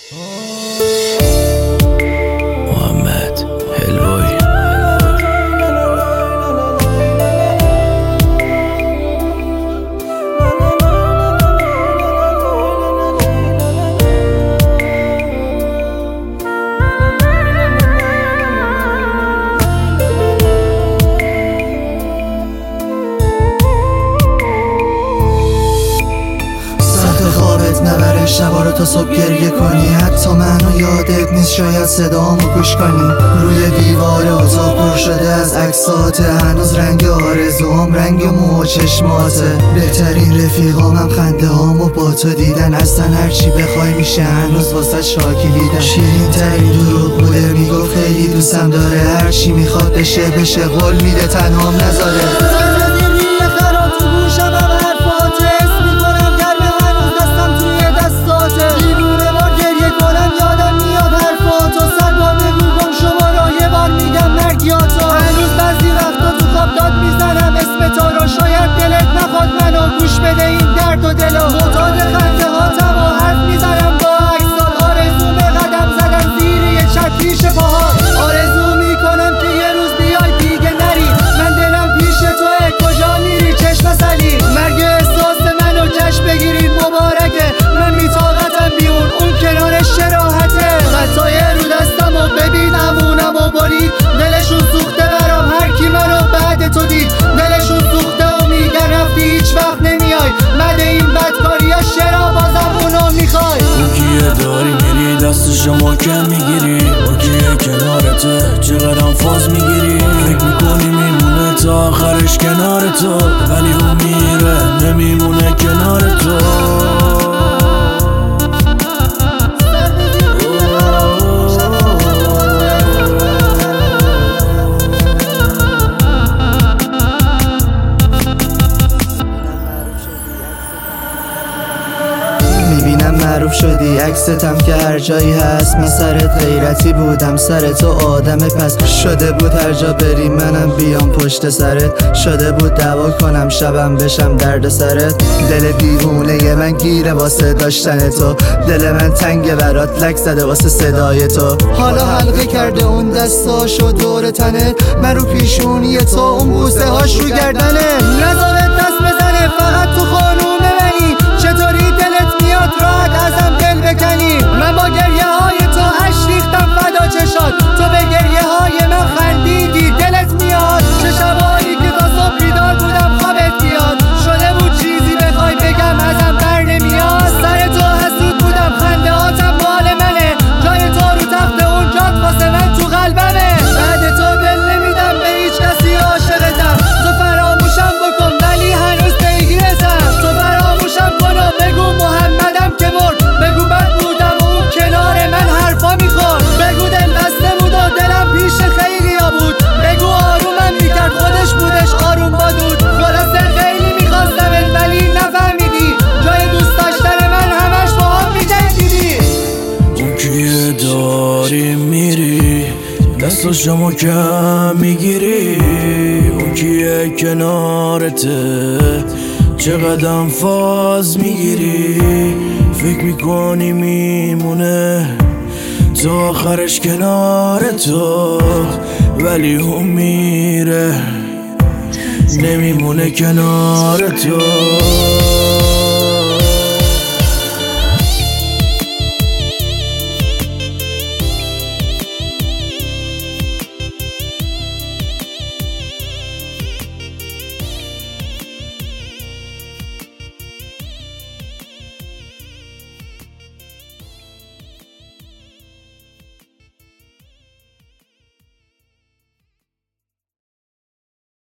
محمد هلوی نبره شبا رو تا صبح گریه کنی، حتی منو یادت نیست شاید صدامو گوش کنی. روی دیوار اتاق پر شده از عکسات، هنوز رنگ آرزوام رنگ مو و چشماته. بهترین رفیقامم خنده هامو با تو دیدن، اصلا هرچی بخوای میشه هنوز واسه شاکیلیدن. شیرین ترین دروغ بوده میگفت خیلی دوستم داره، هرچی میخواد بشه قول میده تنهام نذاره. شاید دلت نخواد منو گوش بده این درد و دلو، معتاد خنده هاتم و حرف میزنم با عکسات. آرزو به قدم زدن زیر یه چت پیش پاهات، آرزو میکنم که یه روز بیای دیگه نری. من دلم پیش توه کجا میری چشم سلی، مرگ احساس منو جشن بگیرید مبارکه. من بی‌طاقتم بیون اون کنارش چه راحته، خطای رو دستم و ببین امونم و برید. دلشون سوخته برام هر کی منو بعد تو دید، دلشون سوخته هیچ وقت نمیای. مده این بدکاری ها چرا بازم اونو میخوای؟ اون کیه داری میری دستشو محکم میگیری، اون کیه کنارته چقدرم فاز میگیری. فکر میکنی میمونه تا آخرش کنار تو، ولی اون میره نمیمونه کنار تو. معروف شدی عکستم که هر جایی هست، من سرت غیرتی بودم سر تو آدم پس. شده بود هر جا بری منم بیام پشت سرت، شده بود دعوا کنم شبم بشم درد سرت. دل دیوونه من گیره واسه داشتن تو، دل من تنگه برات لک زده واسه صدای تو. حالا حلقه کرده اون دستاشو دور تنت، من رو پیشونی تو اون بوسه هاش رو گردنت. نذارت دست بزنه فقط تو خانوم منی، چطوری دلت میاد راحت ازم دل بکنی. من با گریه های تو اش ریختم فدا چشات، تو به گریه های من خندیدی دلت میاد. چه شبایی که تا صبح بیدار بودم خوابت بیاد، شده بود چیزی بخوای بگم ازم بر نمیاد. سر تو حسود بودم خنده هاتم مال منه، جای تو رو تخت اون جات واسه من تو قلبمه. بعد تو دل نمیدم به هیچ کسی عاشقتم، تو فراموشم بکن ولی هنوز پیگیرتم. تو فراموشم کن و بگو محمدم که مرد، بگو بد بودم و اون کنار من حرفا میخورد. بگو دل بسته بود و دلم پیش خیلیا بود، بگو آرومم میکرد خودش بودش آروم بادود. خلاصه خیلی میخواستمت ولی نفهمیدی، جای دوست داشتن من همش با هم میجنگیدی. اون کیه داری میری دستاشو محکم میگیری، اون کیه کنارته چقدرم فاز میگیری. فکر میکنی میمونه تا آخرش کنار تو، ولی اون میره نمیمونه کنار تو.